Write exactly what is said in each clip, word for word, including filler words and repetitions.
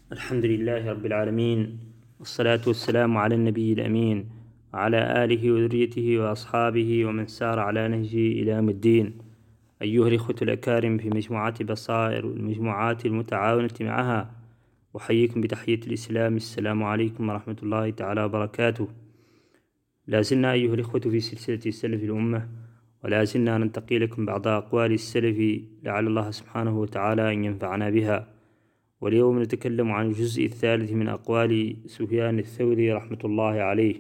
الحمد لله رب العالمين، والصلاة والسلام على النبي الأمين وعلى آله وذريته وأصحابه ومن سار على نهجه إلى يوم الدين. أيها الإخوة الأكارم في مجموعات بصائر والمجموعات المتعاونة معها، أحييكم بتحية الإسلام. السلام عليكم ورحمة الله تعالى وبركاته. لا زلنا أيها الإخوة في سلسلة سلف الأمة، ولا زلنا ننتقي لكم بعض أقوال السلف لعل الله سبحانه وتعالى أن ينفعنا بها. واليوم نتكلم عن الجزء الثالث من أقوال سفيان الثوري رحمة الله عليه.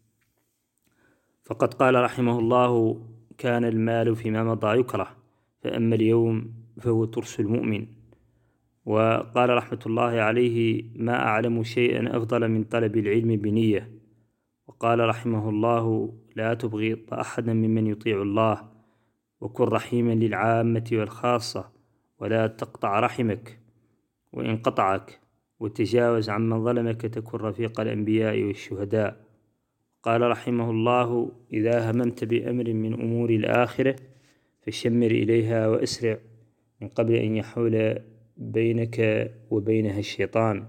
فقد قال رحمه الله: كان المال فيما مضى يكره، فأما اليوم فهو ترس المؤمن. وقال رحمة الله عليه: ما أعلم شيئا أفضل من طلب العلم بنية. وقال رحمه الله: لا تبغض أحدا ممن يطيع الله، وكن رحيما للعامة والخاصة، ولا تقطع رحمك وإن قطعك، وتجاوز عمن ظلمك تكن رفيق الأنبياء والشهداء. قال رحمه الله: إذا هممت بأمر من أمور الآخرة فشمر إليها وأسرع من قبل أن يحول بينك وبينها الشيطان.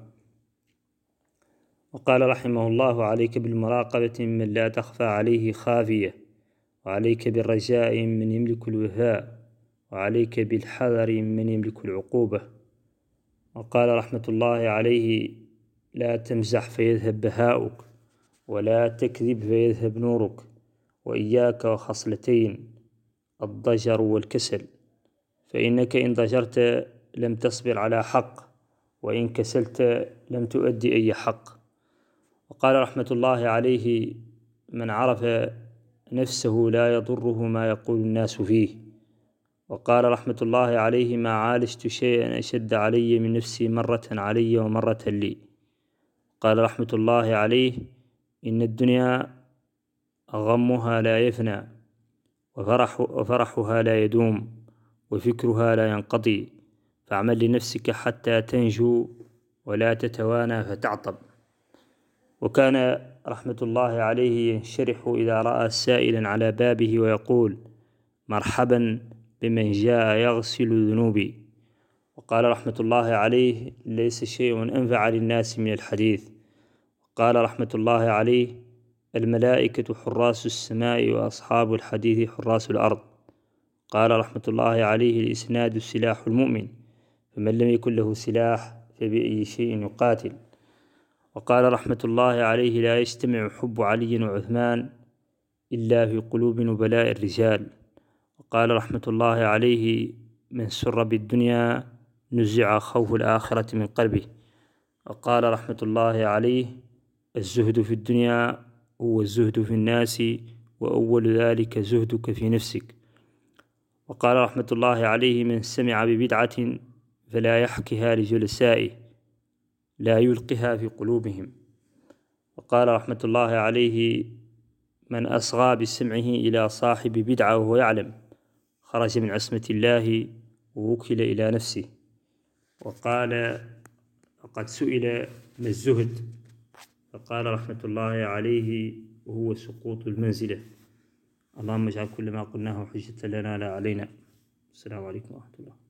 وقال رحمه الله: عليك بالمراقبة ممن لا تخفى عليه خافية، وعليك بالرجاء من يملك الوفاء، وعليك بالحذر من يملك العقوبة. وقال رحمة الله عليه: لا تمزح فيذهب بهاؤك، ولا تكذب فيذهب نورك، وإياك وخصلتين: الضجر والكسل، فإنك إن ضجرت لم تصبر على حق، وإن كسلت لم تؤدي أي حق. وقال رحمة الله عليه: من عرف نفسه لا يضره ما يقول الناس فيه. وقال رحمة الله عليه: ما عالجت شيئا أشد علي من نفسي مرة علي ومرة لي. قال رحمة الله عليه: إن الدنيا غمها لا يفنى، وفرح وفرحها لا يدوم، وفكرها لا ينقضي، فاعمل لنفسك حتى تنجو، ولا تتوانى فتعطب. وكان رحمة الله عليه ينشرح إذا رأى سائلا على بابه ويقول: مرحبا بمن جاء يغسل ذنوبي. وقال رحمة الله عليه: ليس شيء أنفع للناس من الحديث. وقال رحمة الله عليه: الملائكة حراس السماء، وأصحاب الحديث حراس الأرض. قال رحمة الله عليه: الإسناد سلاح المؤمن، فمن لم يكن له سلاح فبأي شيء يقاتل. وقال رحمة الله عليه: لا يجتمع حب علي وعثمان إلا في قلوب نبلاء الرجال. وقال رحمة الله عليه: من سر بالدنيا نزع خوف الآخرة من قلبه. وقال رحمة الله عليه: الزهد في الدنيا هو الزهد في الناس، وأول ذلك زهدك في نفسك. وقال رحمة الله عليه: من سمع ببدعة فلا يحكها لجلسائه، لا يلقها في قلوبهم. وقال رحمة الله عليه: من أصغى بسمعه إلى صاحب بدعة وهو يعلم خرج من عصمة الله ووكل إلى نفسه. وقال: وقد سئل ما الزهد، فقال رحمة الله عليه: هو سقوط المنزلة. اللهم اجعل كل ما قلناه حجة لنا لا علينا. السلام عليكم ورحمة الله.